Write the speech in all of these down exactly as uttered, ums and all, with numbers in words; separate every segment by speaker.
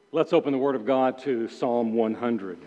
Speaker 1: Let's open the Word of God to Psalm one hundred.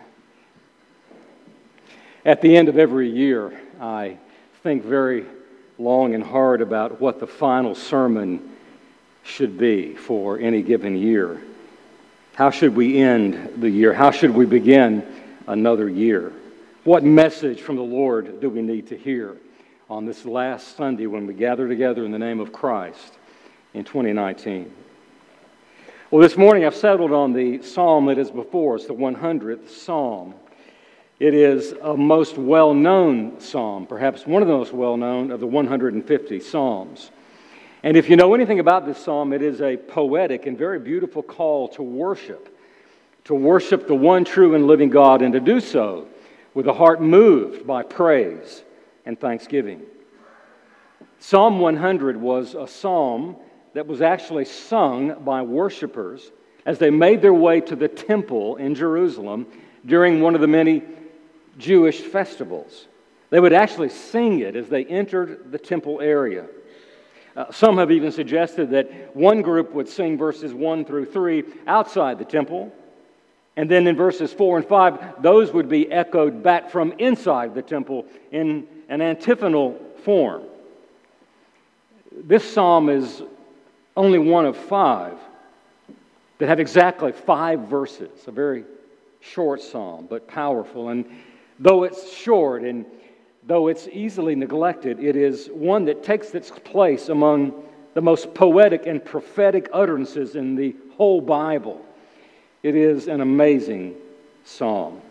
Speaker 1: At the end of every year, I think very long and hard about what the final sermon should be for any given year. How should we end the year? How should we begin another year? What message from the Lord do we need to hear on this last Sunday when we gather together in the name of Christ in twenty nineteen? Well, this morning I've settled on the psalm that is before us, the one hundredth Psalm. It is a most well-known psalm, perhaps one of the most well-known of the one hundred fifty psalms. And if you know anything about this psalm, it is a poetic and very beautiful call to worship, to worship the one true and living God, and to do so with a heart moved by praise and thanksgiving. Psalm one hundred was a psalm that was actually sung by worshipers as they made their way to the temple in Jerusalem during one of the many Jewish festivals. They would actually sing it as they entered the temple area. Uh, some have even suggested that one group would sing verses one through three outside the temple, and then in verses four and five, those would be echoed back from inside the temple in an antiphonal form. This psalm is only one of five that have exactly five verses, a very short psalm, but powerful. And though it's short and though it's easily neglected, it is one that takes its place among the most poetic and prophetic utterances in the whole Bible. It is an amazing psalm.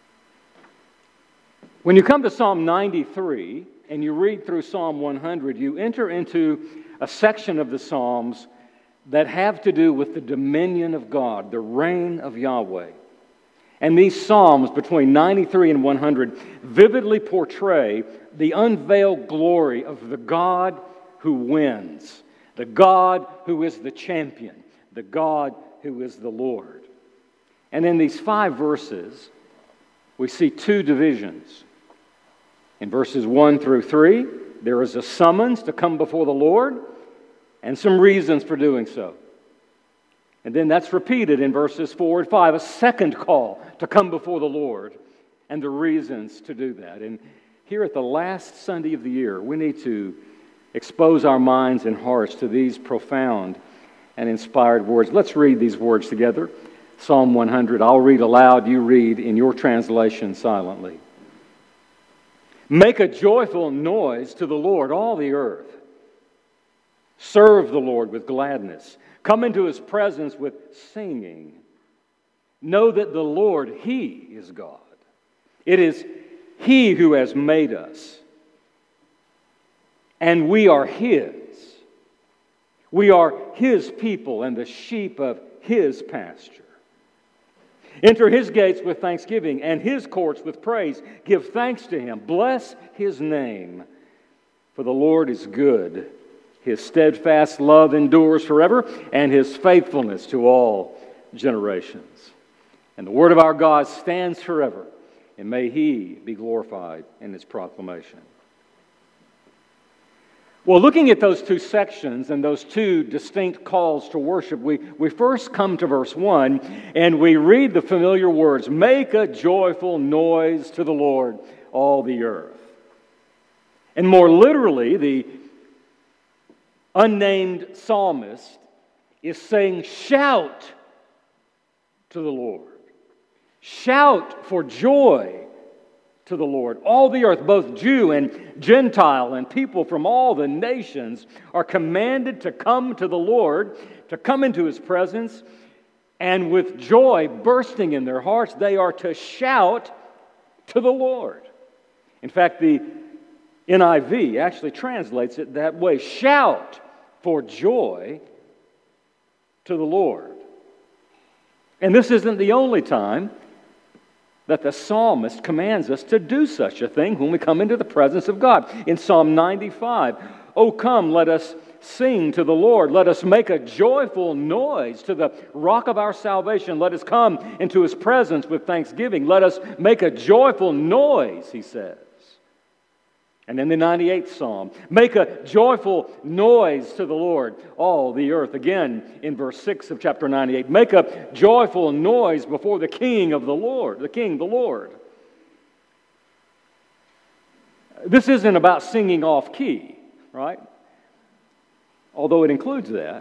Speaker 1: When you come to Psalm ninety-three and you read through Psalm one hundred, you enter into a section of the Psalms that have to do with the dominion of God, the reign of Yahweh. And these Psalms between ninety-three and one hundred vividly portray the unveiled glory of the God who wins, the God who is the champion, the God who is the Lord. And in these five verses, we see two divisions. In verses one through three, there is a summons to come before the Lord and some reasons for doing so. And then that's repeated in verses four and five, a second call to come before the Lord and the reasons to do that. And here at the last Sunday of the year, we need to expose our minds and hearts to these profound and inspired words. Let's read these words together. Psalm one hundred. I'll read aloud, you read in your translation silently. Make a joyful noise to the Lord, all the earth. Serve the Lord with gladness. Come into His presence with singing. Know that the Lord, He is God. It is He who has made us, and we are His. We are His people and the sheep of His pasture. Enter His gates with thanksgiving and His courts with praise. Give thanks to Him. Bless His name. For the Lord is good. His steadfast love endures forever, and His faithfulness to all generations. And the word of our God stands forever, and may He be glorified in His proclamation. Well, looking at those two sections and those two distinct calls to worship, we, we first come to verse one, and we read the familiar words, make a joyful noise to the Lord, all the earth. And more literally, the unnamed psalmist is saying, shout to the Lord. Shout for joy to the Lord. All the earth, both Jew and Gentile and people from all the nations are commanded to come to the Lord, to come into His presence, and with joy bursting in their hearts, they are to shout to the Lord. In fact, the N I V actually translates it that way. Shout for joy to the Lord. And this isn't the only time that the psalmist commands us to do such a thing when we come into the presence of God. In Psalm ninety-five, "O come, let us sing to the Lord. Let us make a joyful noise to the rock of our salvation. Let us come into His presence with thanksgiving. Let us make a joyful noise," he says. And in the ninety-eighth Psalm, make a joyful noise to the Lord, all the earth. Again, in verse six of chapter ninety-eight, make a joyful noise before the King of the Lord, the King, the Lord. This isn't about singing off key, right? Although it includes that.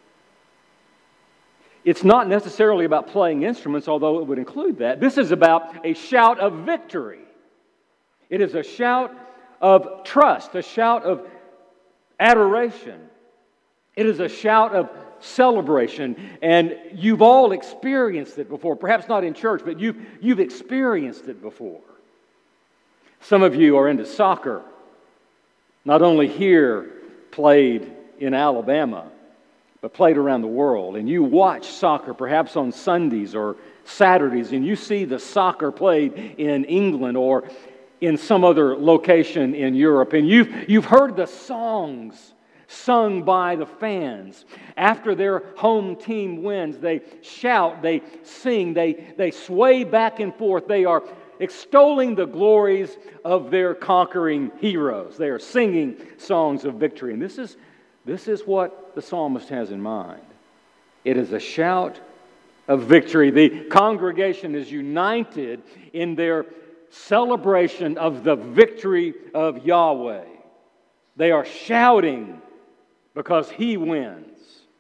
Speaker 1: It's not necessarily about playing instruments, although it would include that. This is about a shout of victory. It is a shout of trust, a shout of adoration. It is a shout of celebration. And you've all experienced it before. Perhaps not in church, but you've, you've experienced it before. Some of you are into soccer. Not only here, played in Alabama, but played around the world. And you watch soccer perhaps on Sundays or Saturdays, and you see the soccer played in England or in some other location in Europe, and you've, you've heard the songs sung by the fans. After their home team wins, they shout, they sing, they, they sway back and forth. They are extolling the glories of their conquering heroes. They are singing songs of victory. And this is, this is what the psalmist has in mind. It is a shout of victory. The congregation is united in their celebration of the victory of Yahweh. They are shouting because He wins.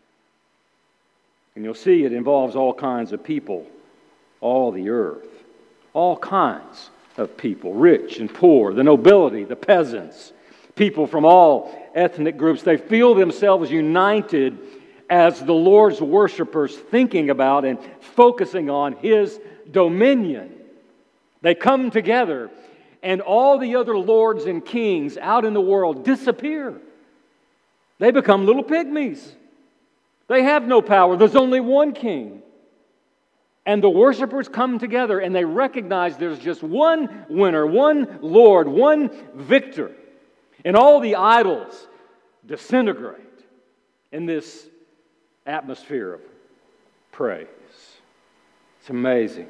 Speaker 1: And you'll see it involves all kinds of people, all the earth, all kinds of people, rich and poor, the nobility, the peasants, people from all ethnic groups. They feel themselves united as the Lord's worshipers, thinking about and focusing on His dominion. They come together, and all the other lords and kings out in the world disappear. They become little pygmies. They have no power. There's only one king. And the worshipers come together, and they recognize there's just one winner, one Lord, one victor. And all the idols disintegrate in this atmosphere of praise. It's amazing.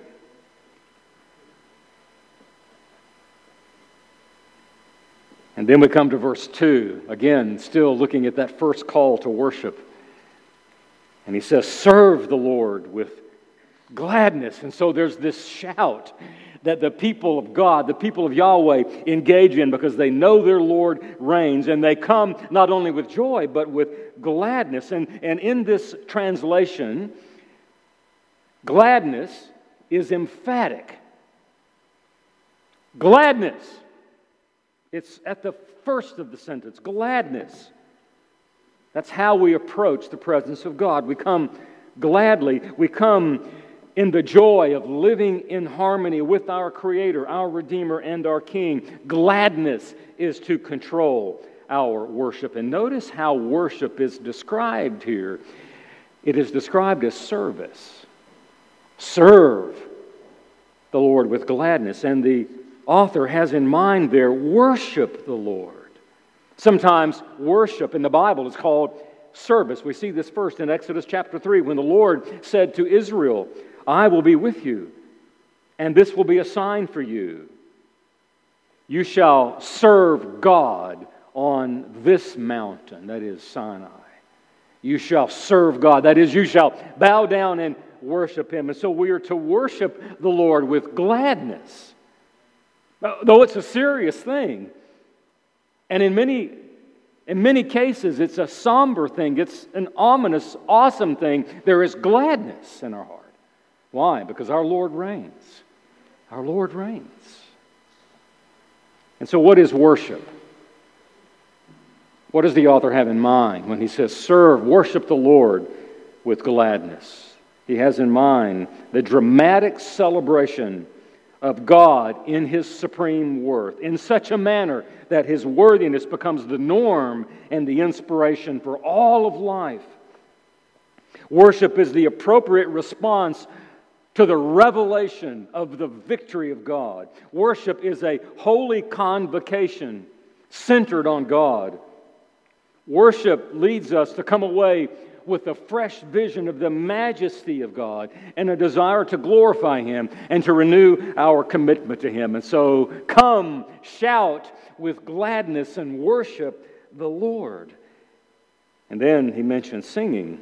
Speaker 1: And then we come to verse two, again, still looking at that first call to worship. And he says, serve the Lord with gladness. And so there's this shout that the people of God, the people of Yahweh, engage in because they know their Lord reigns. And they come not only with joy, but with gladness. And, and in this translation, gladness is emphatic. Gladness. It's at the first of the sentence, gladness. That's how we approach the presence of God. We come gladly. We come in the joy of living in harmony with our Creator, our Redeemer, and our King. Gladness is to control our worship. And notice how worship is described here. It is described as service. Serve the Lord with gladness. And the author has in mind there, worship the Lord. Sometimes worship in the Bible is called service. We see this first in Exodus chapter three when the Lord said to Israel, I will be with you, and this will be a sign for you. You shall serve God on this mountain, that is Sinai. You shall serve God, that is, you shall bow down and worship Him. And so we are to worship the Lord with gladness. Though it's a serious thing. And in many, in many cases, it's a somber thing. It's an ominous, awesome thing. There is gladness in our heart. Why? Because our Lord reigns. Our Lord reigns. And so what is worship? What does the author have in mind when he says, serve, worship the Lord with gladness? He has in mind the dramatic celebration of God in His supreme worth, in such a manner that His worthiness becomes the norm and the inspiration for all of life. Worship is the appropriate response to the revelation of the victory of God. Worship is a holy convocation centered on God. Worship leads us to come away with a fresh vision of the majesty of God and a desire to glorify Him and to renew our commitment to Him. And so, come, shout with gladness and worship the Lord. And then he mentions singing,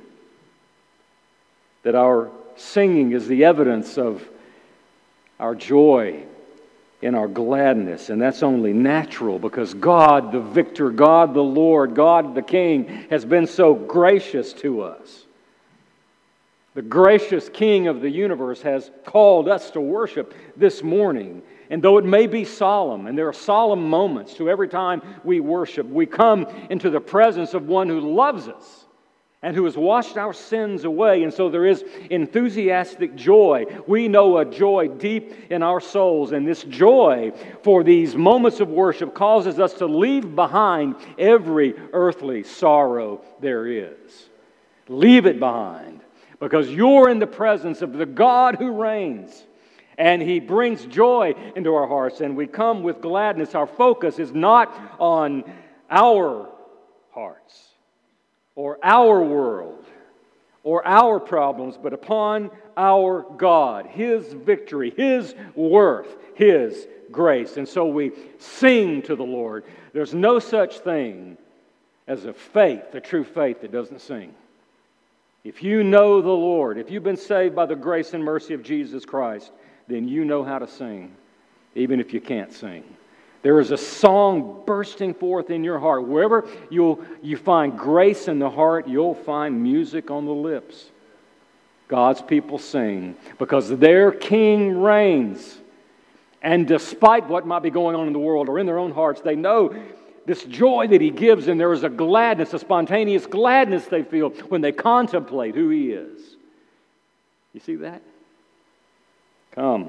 Speaker 1: that our singing is the evidence of our joy and our gladness, and that's only natural because God the victor, God the Lord, God the King has been so gracious to us. The gracious King of the universe has called us to worship this morning. And though it may be solemn, and there are solemn moments to every time we worship, we come into the presence of one who loves us and who has washed our sins away. And so there is enthusiastic joy. We know a joy deep in our souls. And this joy for these moments of worship causes us to leave behind every earthly sorrow there is. Leave it behind. Because you're in the presence of the God who reigns. And He brings joy into our hearts. And we come with gladness. Our focus is not on our hearts, or our world, or our problems, but upon our God, His victory, His worth, His grace. And so we sing to the Lord. There's no such thing as a faith, a true faith that doesn't sing. If you know the Lord, if you've been saved by the grace and mercy of Jesus Christ, then you know how to sing, even if you can't sing. There is a song bursting forth in your heart. Wherever you'll, you find grace in the heart, you'll find music on the lips. God's people sing because their King reigns. And despite what might be going on in the world or in their own hearts, they know this joy that He gives, and there is a gladness, a spontaneous gladness they feel when they contemplate who He is. You see that? Come.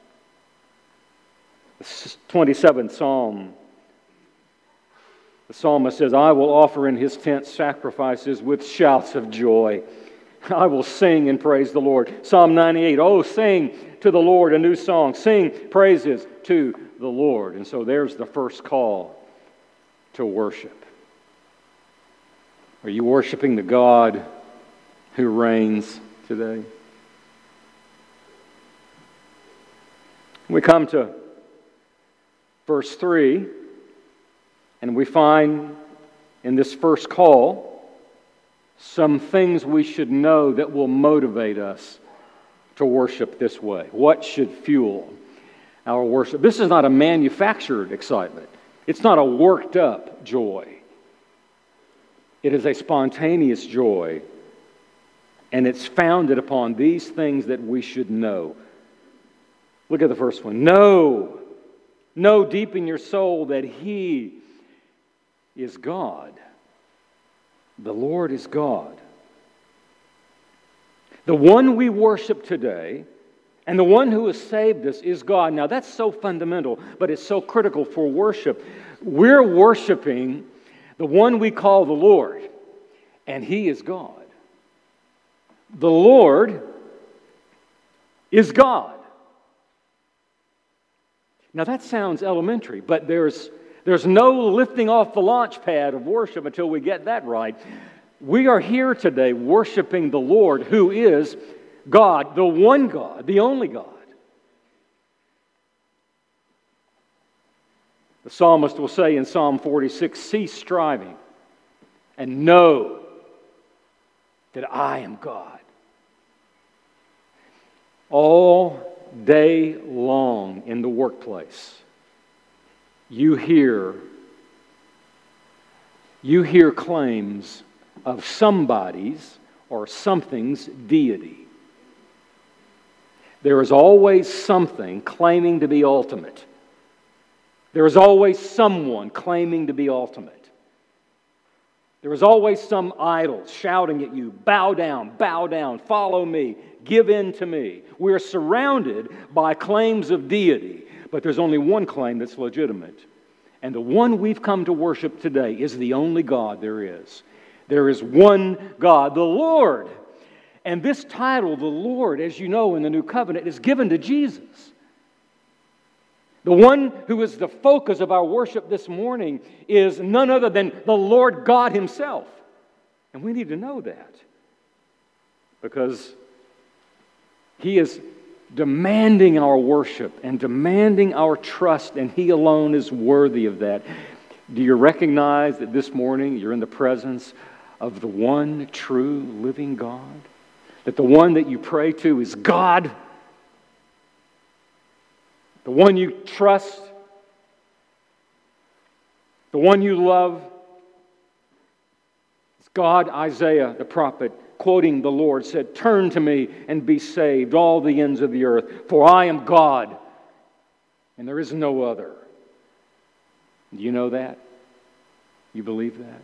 Speaker 1: The twenty-seventh Psalm, the psalmist says, I will offer in His tent sacrifices with shouts of joy. I will sing and praise the Lord. Psalm ninety-eight, oh, sing to the Lord a new song. Sing praises to the Lord. And so there's the first call to worship. Are you worshiping the God who reigns today? We come to verse three, and we find in this first call some things we should know that will motivate us to worship this way. What should fuel our worship? This is not a manufactured excitement. It's not a worked up joy. It is a spontaneous joy, and it's founded upon these things that we should know. Look at the first one. Know, know deep in your soul that He is God. The Lord is God. The one we worship today and the one who has saved us is God. Now that's so fundamental, but it's so critical for worship. We're worshiping the one we call the Lord, and He is God. The Lord is God. Now that sounds elementary, but there's there's no lifting off the launch pad of worship until we get that right. We are here today worshiping the Lord who is God, the one God, the only God. The psalmist will say in Psalm forty-six, cease striving and know that I am God. All day long in the workplace, you hear, you hear claims of somebody's or something's deity. There is always something claiming to be ultimate. There is always someone claiming to be ultimate. There is always some idol shouting at you, bow down, bow down, follow me, give in to me. We're surrounded by claims of deity, but there's only one claim that's legitimate. And the one we've come to worship today is the only God there is. There is one God, the Lord. And this title, the Lord, as you know in the New Covenant, is given to Jesus. The one who is the focus of our worship this morning is none other than the Lord God Himself. And we need to know that. because He is demanding our worship and demanding our trust, and He alone is worthy of that. Do you recognize that this morning you're in the presence of the one true living God? That the one that you pray to is God? The one you trust? The one you love? It's God. Isaiah, the prophet, quoting the Lord, said, "Turn to me and be saved, all the ends of the earth, for I am God, and there is no other." Do you know that? You believe that?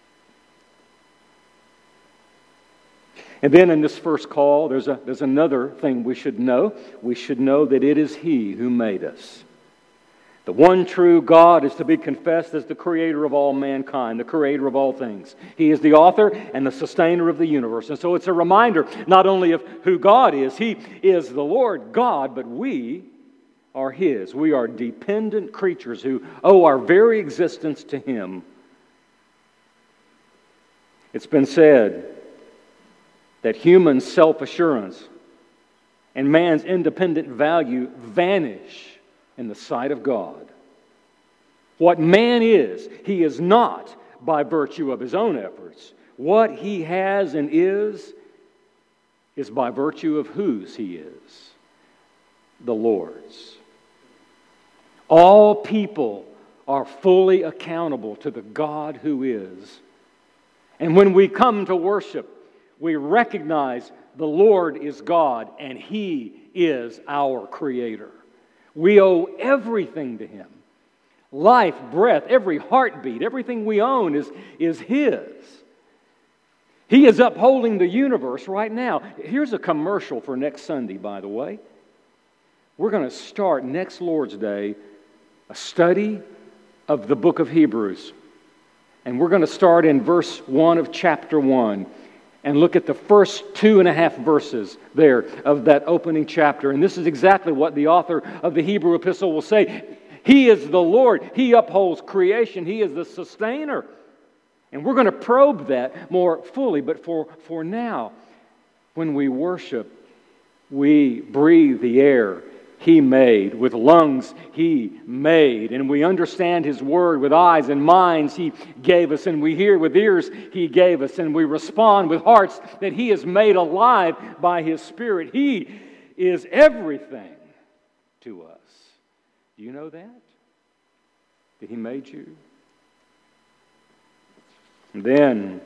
Speaker 1: And then in this first call, there's a there's another thing we should know. We should know that it is He who made us. The one true God is to be confessed as the creator of all mankind, the creator of all things. He is the author and the sustainer of the universe. And so it's a reminder not only of who God is, He is the Lord God, but we are His. We are dependent creatures who owe our very existence to Him. It's been said that human self-assurance and man's independent value vanish in the sight of God. What man is, he is not by virtue of his own efforts. What he has and is, is by virtue of whose he is, the Lord's. All people are fully accountable to the God who is. And when we come to worship, we recognize the Lord is God and He is our Creator. We owe everything to Him. Life, breath, every heartbeat, everything we own is, is His. He is upholding the universe right now. Here's a commercial for next Sunday, by the way. We're going to start next Lord's Day a study of the book of Hebrews. And we're going to start in verse one of chapter one. And look at the first two and a half verses there of that opening chapter. And this is exactly what the author of the Hebrew epistle will say. He is the Lord. He upholds creation. He is the sustainer. And we're going to probe that more fully. But for, for now, when we worship, we breathe the air He made. With lungs He made. And we understand His word with eyes and minds He gave us. And we hear with ears He gave us. And we respond with hearts that He has made alive by His Spirit. He is everything to us. Do you know that? That He made you? And then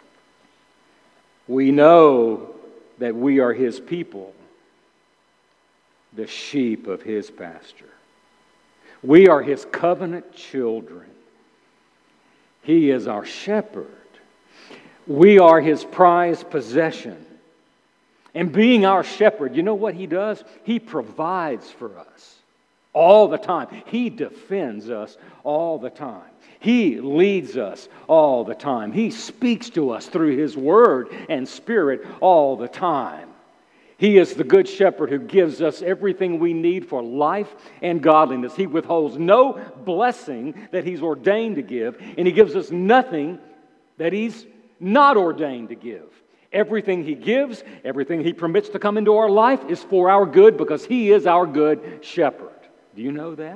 Speaker 1: we know that we are His people, the sheep of His pasture. We are His covenant children. He is our shepherd. We are His prized possession. And being our shepherd, you know what He does? He provides for us all the time. He defends us all the time. He leads us all the time. He speaks to us through His Word and Spirit all the time. He is the good shepherd who gives us everything we need for life and godliness. He withholds no blessing that He's ordained to give, and He gives us nothing that He's not ordained to give. Everything He gives, everything He permits to come into our life is for our good because He is our good shepherd. Do you know that?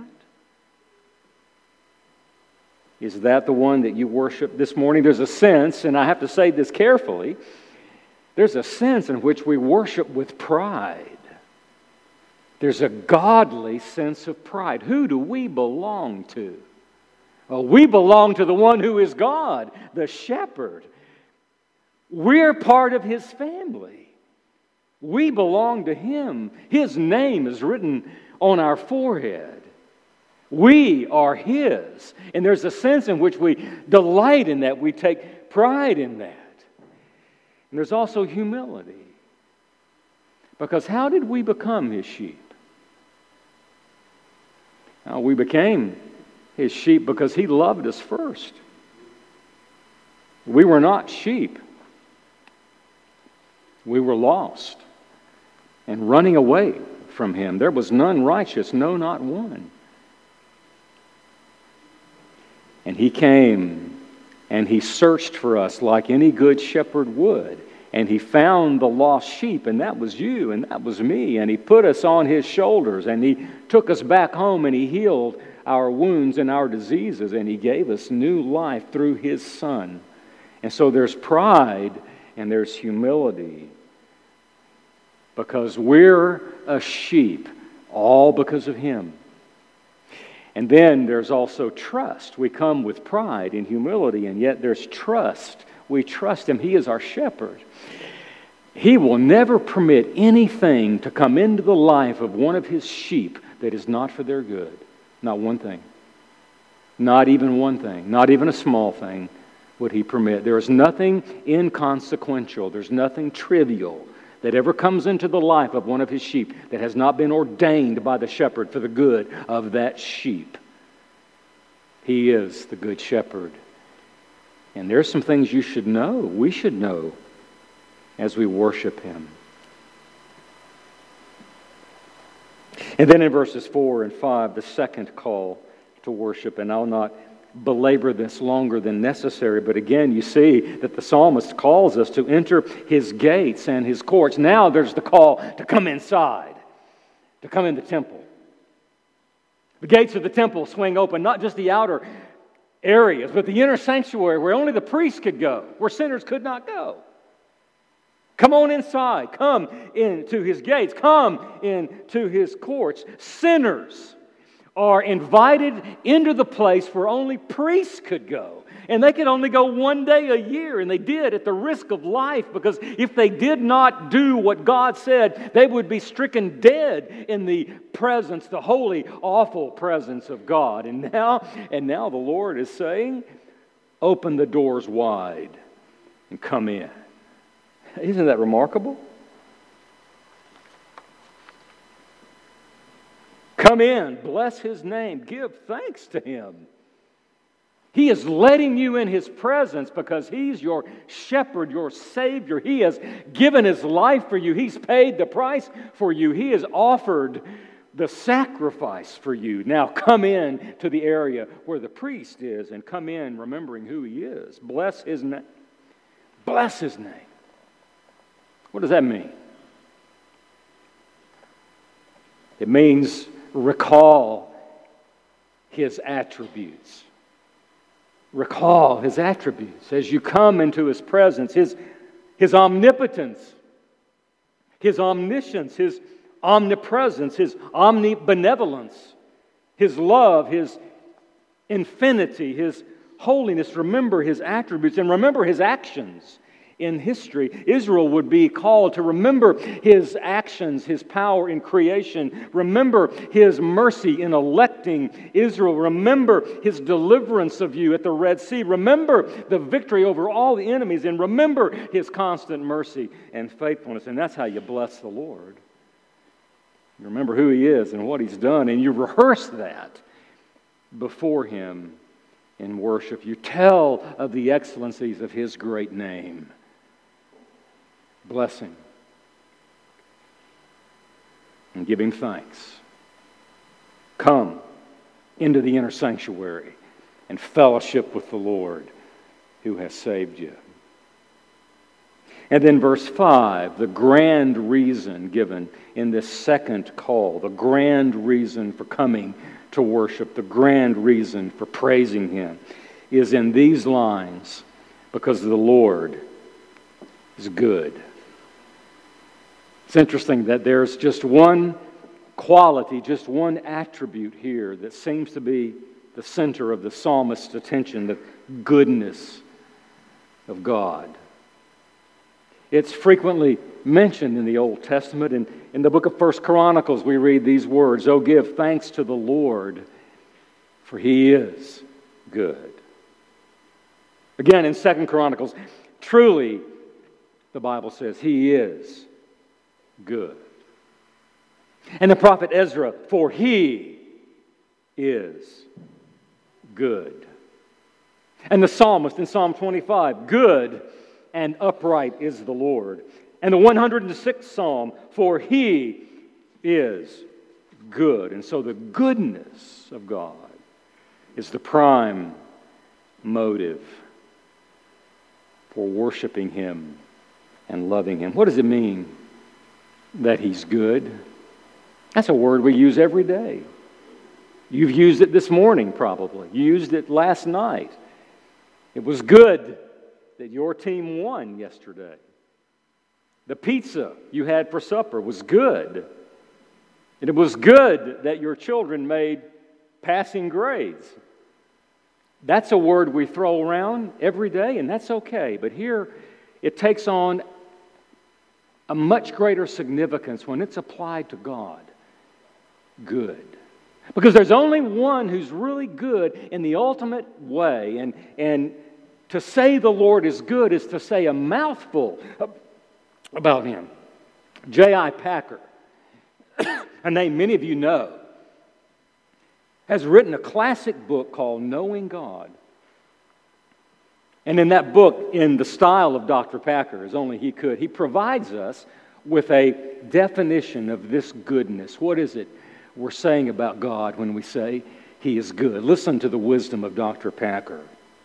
Speaker 1: Is that the one that you worship this morning? There's a sense, and I have to say this carefully, there's a sense in which we worship with pride. There's a godly sense of pride. Who do we belong to? Well, we belong to the one who is God, the shepherd. We're part of His family. We belong to Him. His name is written on our forehead. We are His. And there's a sense in which we delight in that. We take pride in that. And there's also humility. Because how did we become His sheep? Now, we became His sheep because He loved us first. We were not sheep. We were lost and running away from Him. There was none righteous, no, not one. And He came and He searched for us like any good shepherd would. And He found the lost sheep, and that was you, and that was me. And He put us on His shoulders, and He took us back home, and He healed our wounds and our diseases, and He gave us new life through His Son. And so there's pride and there's humility, because we're a sheep, all because of Him. And then there's also trust. We come with pride and humility, and yet there's trust. We trust Him. He is our shepherd. He will never permit anything to come into the life of one of His sheep that is not for their good. Not one thing. Not even one thing. Not even a small thing would He permit. There is nothing inconsequential. There's nothing trivial that ever comes into the life of one of His sheep that has not been ordained by the shepherd for the good of that sheep. He is the good shepherd. And there's some things you should know, we should know, as we worship Him. And then in verses four and five, the second call to worship, and I'll not belabor this longer than necessary, but again, you see that the psalmist calls us to enter His gates and His courts. Now there's the call to come inside, to come in the temple. The gates of the temple swing open, not just the outer areas, but the inner sanctuary where only the priests could go, where sinners could not go. Come on inside. Come into His gates. Come into His courts. Sinners are invited into the place where only priests could go. And they could only go one day a year, and they did at the risk of life, because if they did not do what God said, they would be stricken dead in the presence, the holy, awful presence of God. And now, and now the Lord is saying, open the doors wide and come in. Isn't that remarkable? Come in, bless His name, give thanks to Him. He is letting you in His presence because He's your shepherd, your Savior. He has given His life for you. He's paid the price for you. He has offered the sacrifice for you. Now come in to the area where the priest is, and come in remembering who He is. Bless His name. Bless His name. What does that mean? It means recall His attributes. Recall His attributes as you come into His presence. His, His omnipotence, His omniscience, His omnipresence, His omnibenevolence, His love, His infinity, His holiness. Remember His attributes and remember His actions. In history, Israel would be called to remember His actions, His power in creation. Remember His mercy in electing Israel. Remember His deliverance of you at the Red Sea. Remember the victory over all the enemies. And remember His constant mercy and faithfulness. And that's how you bless the Lord. You remember who He is and what He's done. And you rehearse that before Him in worship. You tell of the excellencies of His great name. Bless Him and give Him thanks. Come into the inner sanctuary and fellowship with the Lord who has saved you. And then verse five, the grand reason given in this second call, the grand reason for coming to worship, the grand reason for praising Him is in these lines: because the Lord is good. It's interesting that there's just one quality, just one attribute here that seems to be the center of the psalmist's attention, the goodness of God. It's frequently mentioned in the Old Testament. In, in the book of First Chronicles, we read these words, "Oh, give thanks to the Lord, for He is good." Again, in Second Chronicles, truly, the Bible says, He is good. And the prophet Ezra, for He is good. And the psalmist in Psalm twenty-five, good and upright is the Lord. And the one hundred sixth Psalm, for He is good. And so the goodness of God is the prime motive for worshiping Him and loving Him. What does it mean that He's good? That's a word we use every day. You've used it this morning, probably. You used it last night. It was good that your team won yesterday. The pizza you had for supper was good. And it was good that your children made passing grades. That's a word we throw around every day, and that's okay. But here, it takes on a much greater significance when it's applied to God. Good. Because there's only one who's really good in the ultimate way. And, and to say the Lord is good is to say a mouthful about Him. J I Packer, a name many of you know, has written a classic book called Knowing God. And in that book, in the style of Doctor Packer, as only he could, he provides us with a definition of this goodness. What is it we're saying about God when we say He is good? Listen to the wisdom of Doctor Packer.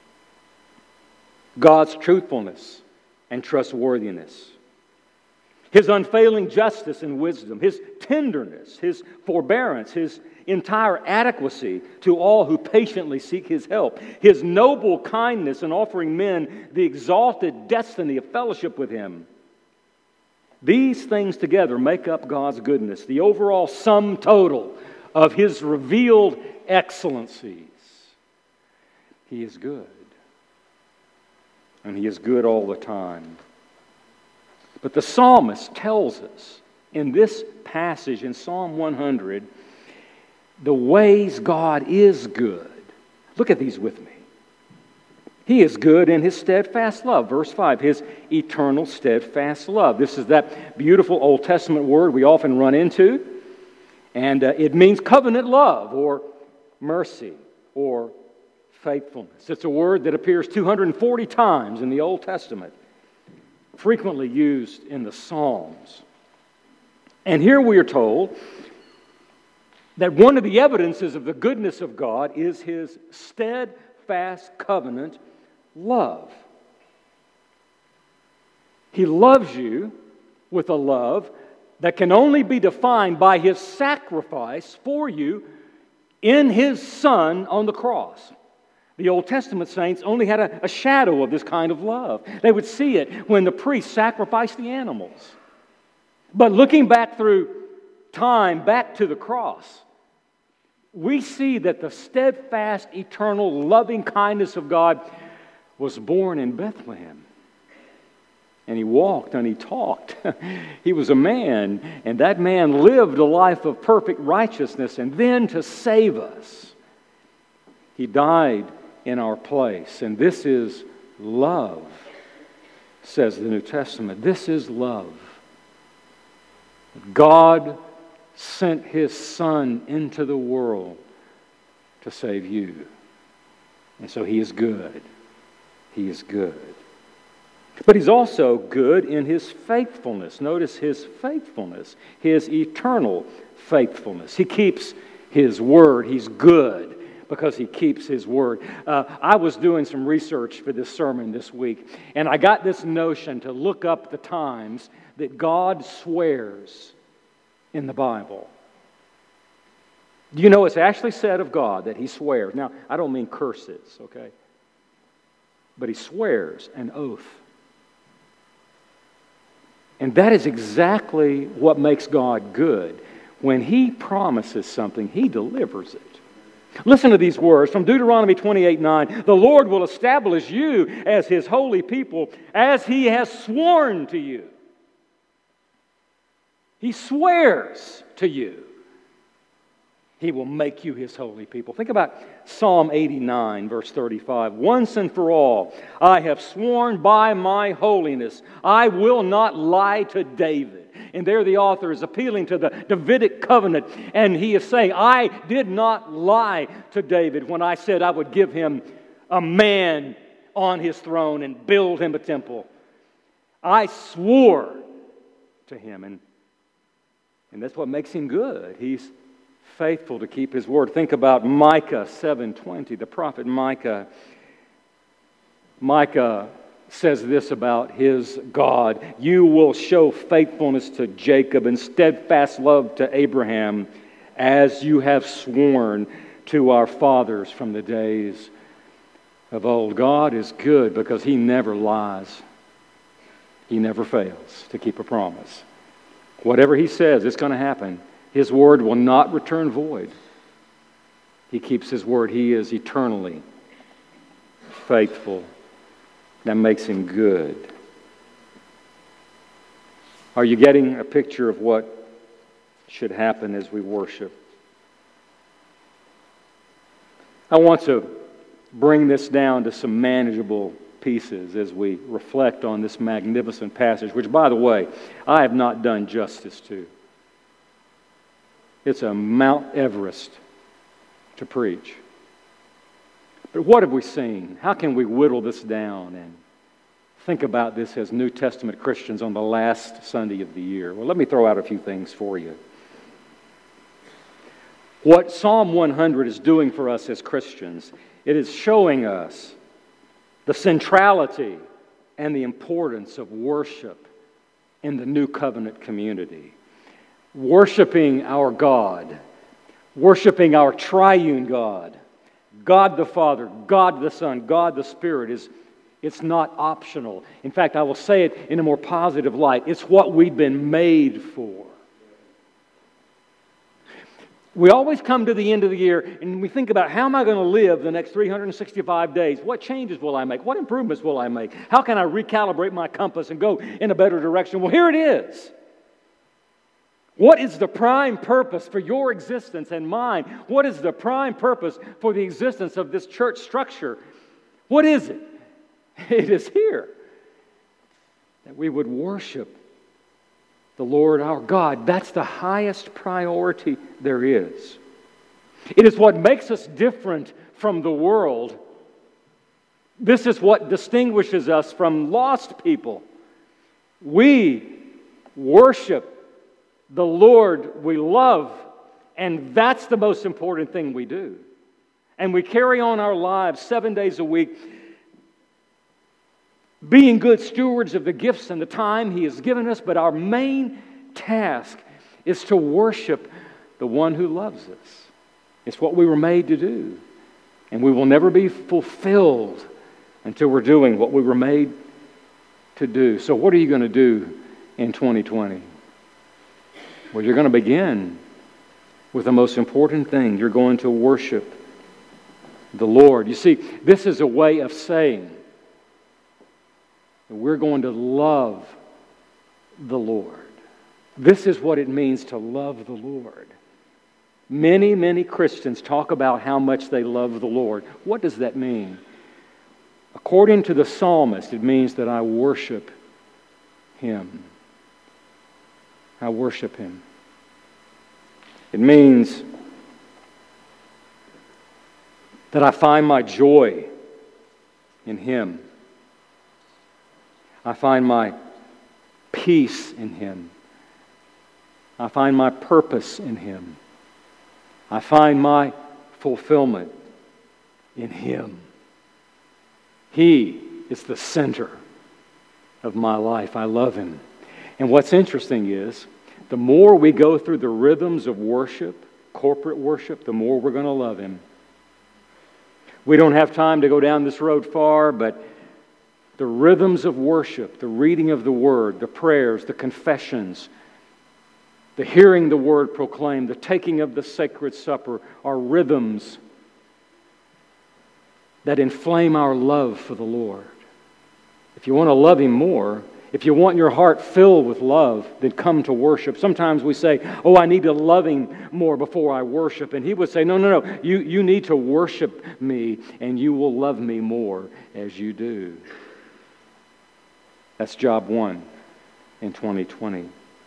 Speaker 1: God's truthfulness and trustworthiness, His unfailing justice and wisdom, His tenderness, His forbearance, His entire adequacy to all who patiently seek His help, His noble kindness in offering men the exalted destiny of fellowship with Him. These things together make up God's goodness, the overall sum total of His revealed excellencies. He is good. And He is good all the time. But the psalmist tells us in this passage in Psalm one hundred the ways God is good. Look at these with me. He is good in His steadfast love. Verse five, His eternal steadfast love. This is that beautiful Old Testament word we often run into. And uh, it means covenant love or mercy or faithfulness. It's a word that appears two hundred forty times in the Old Testament, frequently used in the Psalms. And here we are told that one of the evidences of the goodness of God is His steadfast covenant love. He loves you with a love that can only be defined by His sacrifice for you in His Son on the cross. The Old Testament saints only had a, a shadow of this kind of love. They would see it when the priests sacrificed the animals. But looking back through time, back to the cross, we see that the steadfast, eternal, loving kindness of God was born in Bethlehem. And He walked and He talked. He was a man, and that man lived a life of perfect righteousness. And then to save us, He died in our place. And this is love, says the New Testament. This is love. God sent His Son into the world to save you. And so He is good. He is good. But He's also good in His faithfulness. Notice His faithfulness, His eternal faithfulness. He keeps His word. He's good because He keeps His word. Uh, I was doing some research for this sermon this week, and I got this notion to look up the times that God swears in the Bible. Do you know it's actually said of God that He swears? Now, I don't mean curses, okay? But He swears an oath. And that is exactly what makes God good. When He promises something, He delivers it. Listen to these words from Deuteronomy twenty-eight nine. The Lord will establish you as His holy people, as He has sworn to you. He swears to you. He will make you His holy people. Think about Psalm eighty-nine, verse thirty-five. Once and for all, I have sworn by my holiness, I will not lie to David. And there the author is appealing to the Davidic covenant. And he is saying, I did not lie to David when I said I would give him a man on his throne and build him a temple. I swore to him. And, and that's what makes him good. He's faithful to keep His word. Think about Micah seven twenty, the prophet Micah. Micah says this about his God: "You will show faithfulness to Jacob and steadfast love to Abraham, as you have sworn to our fathers from the days of old." God is good because He never lies. He never fails to keep a promise. Whatever He says, it's going to happen. His word will not return void. He keeps His word. He is eternally faithful. That makes Him good. Are you getting a picture of what should happen as we worship? I want to bring this down to some manageable pieces as we reflect on this magnificent passage, which, by the way, I have not done justice to. It's a Mount Everest to preach. But what have we seen? How can we whittle this down and think about this as New Testament Christians on the last Sunday of the year? Well, let me throw out a few things for you. What Psalm one hundred is doing for us as Christians, it is showing us the centrality and the importance of worship in the New Covenant community. Worshiping our God, worshiping our triune God, God the Father, God the Son, God the Spirit, is it's not optional. In fact, I will say it in a more positive light. It's what we've been made for. We always come to the end of the year and we think about, how am I going to live the next three hundred sixty-five days? What changes will I make? What improvements will I make? How can I recalibrate my compass and go in a better direction? Well, here it is. What is the prime purpose for your existence and mine? What is the prime purpose for the existence of this church structure? What is it? It is here that we would worship the Lord our God. That's the highest priority there is. It is what makes us different from the world. This is what distinguishes us from lost people. We worship the Lord we love, and that's the most important thing we do. And we carry on our lives seven days a week, being good stewards of the gifts and the time He has given us, but our main task is to worship the one who loves us. It's what we were made to do. And we will never be fulfilled until we're doing what we were made to do. So what are you going to do in twenty twenty? Well, you're going to begin with the most important thing. You're going to worship the Lord. You see, this is a way of saying we're going to love the Lord. This is what it means to love the Lord. Many, many Christians talk about how much they love the Lord. What does that mean? According to the psalmist, it means that I worship Him. I worship Him. It means that I find my joy in Him. I find my peace in Him. I find my purpose in Him. I find my fulfillment in Him. He is the center of my life. I love Him. And what's interesting is, the more we go through the rhythms of worship, corporate worship, the more we're going to love Him. We don't have time to go down this road far, but the rhythms of worship, the reading of the Word, the prayers, the confessions, the hearing the Word proclaimed, the taking of the sacred supper are rhythms that inflame our love for the Lord. If you want to love Him more, if you want your heart filled with love, then come to worship. Sometimes we say, oh, I need to love Him more before I worship. And He would say, no, no, no, you, you need to worship me and you will love me more as you do. That's job one in twenty twenty.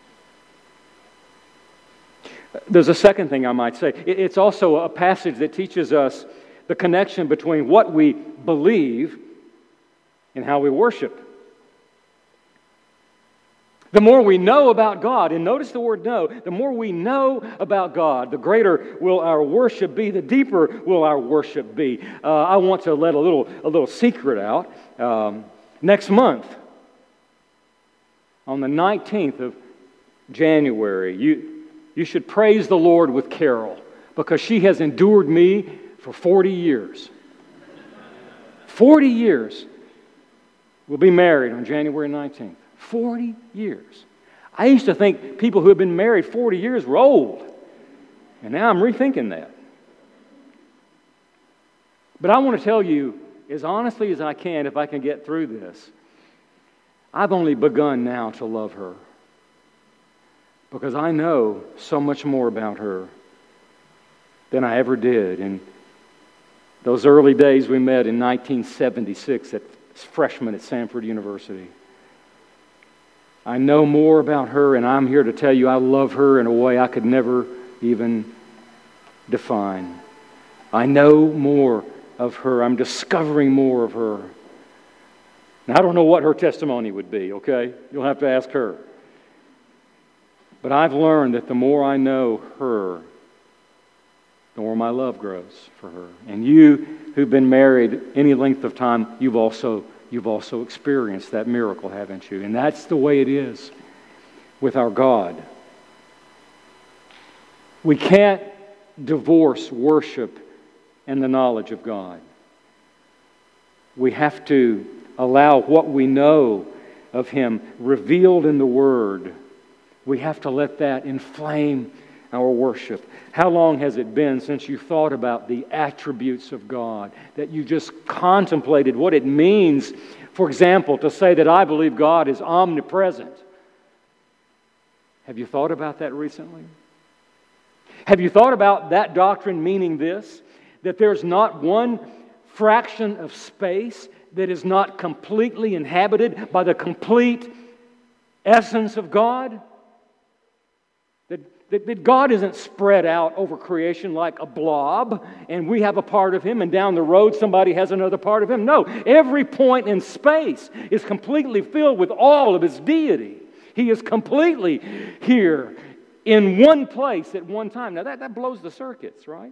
Speaker 1: There's a second thing I might say. It's also a passage that teaches us the connection between what we believe and how we worship. The more we know about God, and notice the word know, the more we know about God, the greater will our worship be, the deeper will our worship be. Uh, I want to let a little, a little secret out. Um, Next month, on the nineteenth of January, you, you should praise the Lord with Carol, because she has endured me for forty years. forty years. We'll be married on January nineteenth. forty years. I used to think people who had been married forty years were old. And now I'm rethinking that. But I want to tell you, as honestly as I can, if I can get through this, I've only begun now to love her, because I know so much more about her than I ever did in those early days we met in nineteen seventy-six as freshmen at Samford University. I know more about her, and I'm here to tell you I love her in a way I could never even define. I know more of her. I'm discovering more of her. Now, I don't know what her testimony would be, okay? You'll have to ask her. But I've learned that the more I know her, the more my love grows for her. And you who've been married any length of time, you've also, you've also experienced that miracle, haven't you? And that's the way it is with our God. We can't divorce worship and the knowledge of God. We have to allow what we know of Him revealed in the Word. We have to let that inflame our worship. How long has it been since you thought about the attributes of God, that you just contemplated what it means, for example, to say that I believe God is omnipresent? Have you thought about that recently? Have you thought about that doctrine meaning this, that there's not one fraction of space that is not completely inhabited by the complete essence of God? That, that, that God isn't spread out over creation like a blob, and we have a part of Him, and down the road somebody has another part of Him. No, every point in space is completely filled with all of His deity. He is completely here in one place at one time. Now that, that blows the circuits, right?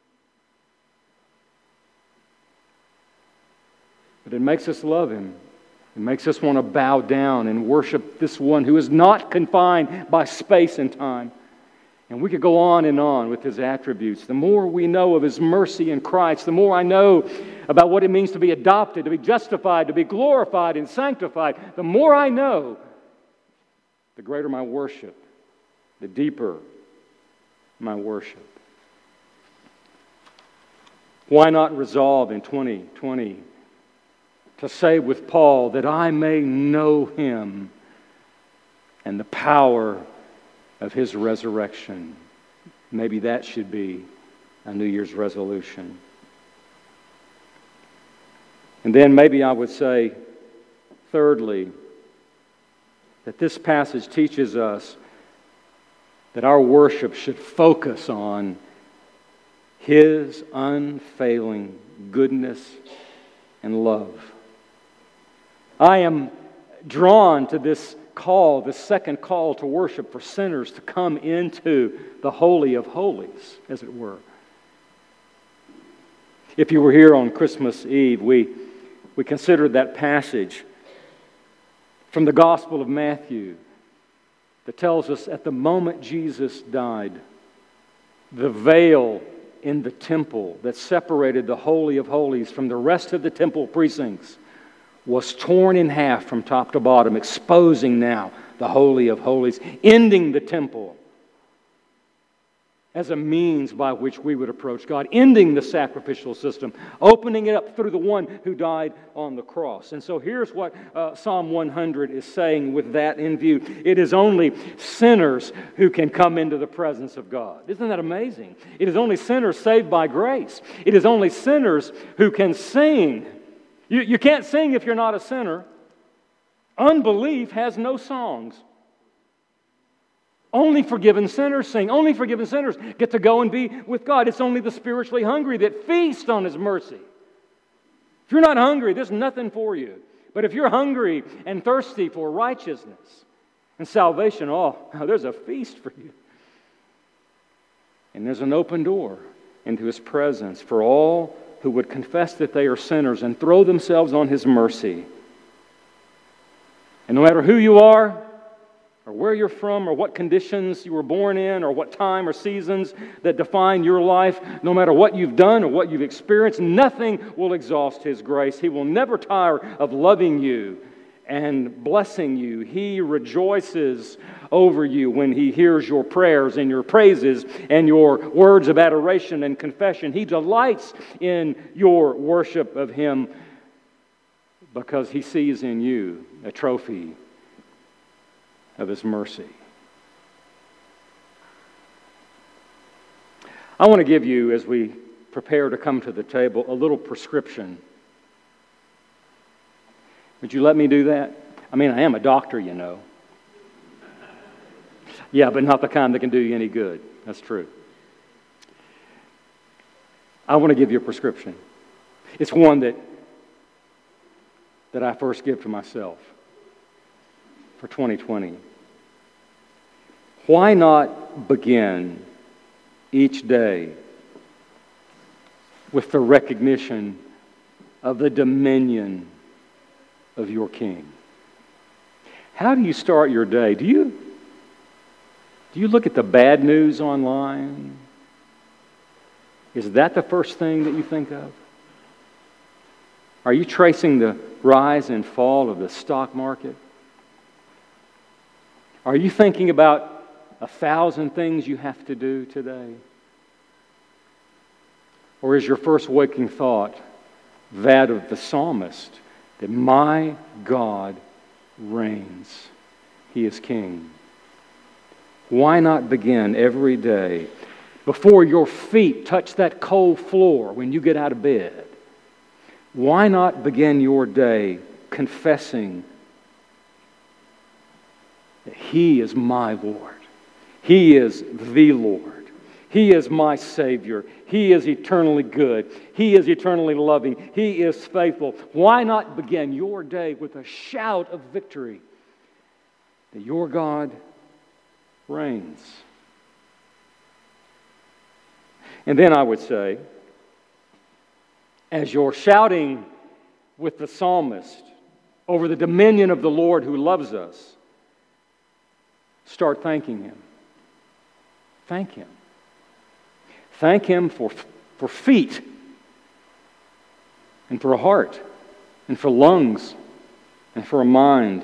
Speaker 1: But it makes us love Him. It makes us want to bow down and worship this one who is not confined by space and time. And we could go on and on with His attributes. The more we know of His mercy in Christ, the more I know about what it means to be adopted, to be justified, to be glorified and sanctified, the more I know, the greater my worship, the deeper my worship. Why not resolve in twenty twenty to say with Paul that I may know Him and the power of His resurrection? Maybe that should be a New Year's resolution. And then maybe I would say, thirdly, that this passage teaches us that our worship should focus on His unfailing goodness and love. I am drawn to this call, this second call to worship for sinners to come into the Holy of Holies, as it were. If you were here on Christmas Eve, we, we considered that passage from the Gospel of Matthew that tells us at the moment Jesus died, the veil in the temple that separated the Holy of Holies from the rest of the temple precincts was torn in half from top to bottom, exposing now the Holy of Holies, ending the temple as a means by which we would approach God, ending the sacrificial system, opening it up through the one who died on the cross. And so here's what uh, Psalm one hundred is saying with that in view. It is only sinners who can come into the presence of God. Isn't that amazing? It is only sinners saved by grace. It is only sinners who can sing. You, you can't sing if you're not a sinner. Unbelief has no songs. Only forgiven sinners sing. Only forgiven sinners get to go and be with God. It's only the spiritually hungry that feast on His mercy. If you're not hungry, there's nothing for you. But if you're hungry and thirsty for righteousness and salvation, oh, there's a feast for you. And there's an open door into His presence for all who would confess that they are sinners and throw themselves on His mercy And no matter who you are, or where you're from, or what conditions you were born in, or what time or seasons that define your life, no matter what you've done or what you've experienced, nothing will exhaust His grace. He will never tire of loving you and blessing you. He rejoices over you when He hears your prayers and your praises and your words of adoration and confession. He delights in your worship of Him because He sees in you a trophy of His mercy. I want to give you, as we prepare to come to the table, a little prescription. Would you let me do that? I mean, I am a doctor, you know. Yeah, but not the kind that can do you any good. That's true. I want to give you a prescription. It's one that, that I first give to myself for twenty twenty. Why not begin each day with the recognition of the dominion of your King? How do you start your day? Do you, do you look at the bad news online? Is that the first thing that you think of? Are you tracing the rise and fall of the stock market? Are you thinking about a thousand things you have to do today? Or is your first waking thought that of the psalmist, that my God reigns? He is King. Why not begin every day before your feet touch that cold floor when you get out of bed? Why not begin your day confessing that He is my Lord. He is the Lord. He is my Savior. He is eternally good. He is eternally loving. He is faithful. Why not begin your day with a shout of victory that your God reigns? And then I would say, as you're shouting with the psalmist over the dominion of the Lord who loves us, start thanking Him. Thank Him. Thank Him for, for feet, and for a heart, and for lungs, and for a mind.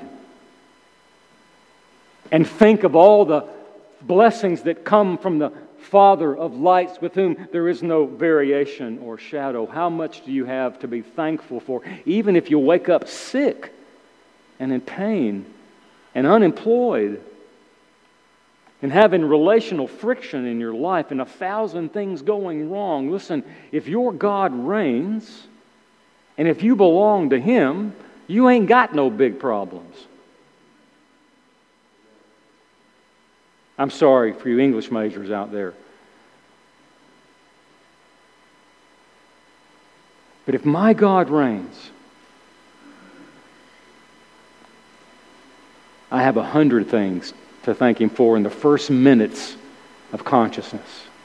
Speaker 1: And think of all the blessings that come from the Father of lights, with whom there is no variation or shadow. How much do you have to be thankful for? Even if you wake up sick and in pain and unemployed and having relational friction in your life and a thousand things going wrong. Listen, if your God reigns and if you belong to Him, you ain't got no big problems. I'm sorry for you English majors out there. But if my God reigns, I have a hundred things to thank Him for in the first minutes of consciousness.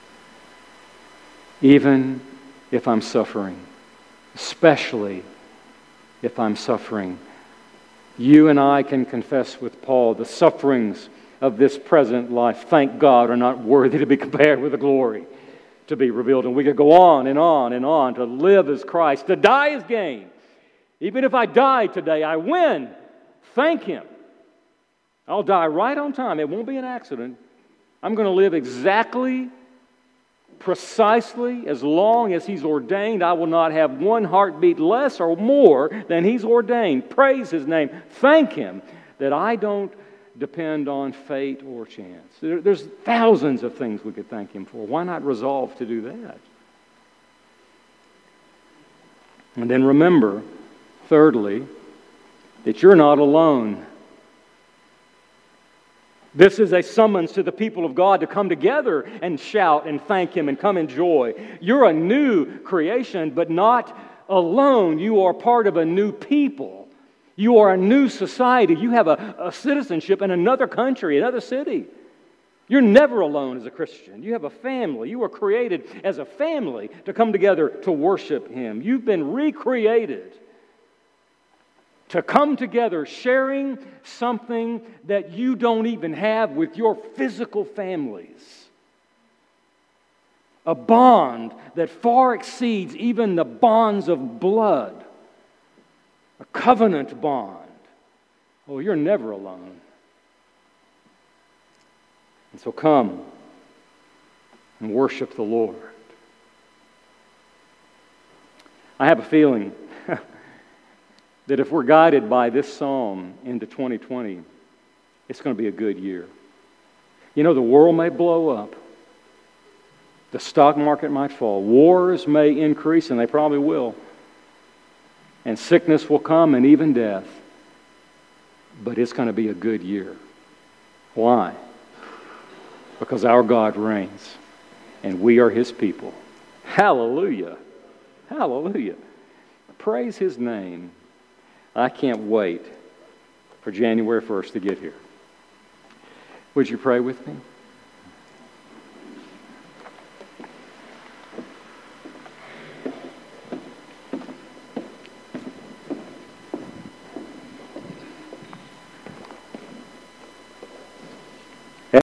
Speaker 1: Even if I'm suffering, especially if I'm suffering. You and I can confess with Paul, the sufferings of this present life, thank God, are not worthy to be compared with the glory to be revealed. And we could go on and on and on. To live as Christ, to die is gain. Even if I die today, I win. Thank Him. I'll die right on time. It won't be an accident. I'm going to live exactly, precisely as long as He's ordained. I will not have one heartbeat less or more than He's ordained. Praise His name. Thank Him that I don't depend on fate or chance. There's thousands of things we could thank Him for. Why not resolve to do that? And then remember, thirdly, that you're not alone. This is a summons to the people of God to come together and shout and thank Him and come in joy. You're a new creation, but not alone. You are part of a new people. You are a new society. You have a, a citizenship in another country, another city. You're never alone as a Christian. You have a family. You were created as a family to come together to worship Him. You've been recreated to come together sharing something that you don't even have with your physical families. A bond that far exceeds even the bonds of blood. A covenant bond. Oh, you're never alone. And so come and worship the Lord. I have a feeling that if we're guided by this psalm into twenty twenty, it's going to be a good year. You know, the world may blow up. The stock market might fall. Wars may increase, and they probably will. And sickness will come, and even death. But it's going to be a good year. Why? Because our God reigns, and we are His people. Hallelujah. Hallelujah. Praise His name. I can't wait for January first to get here. Would you pray with me?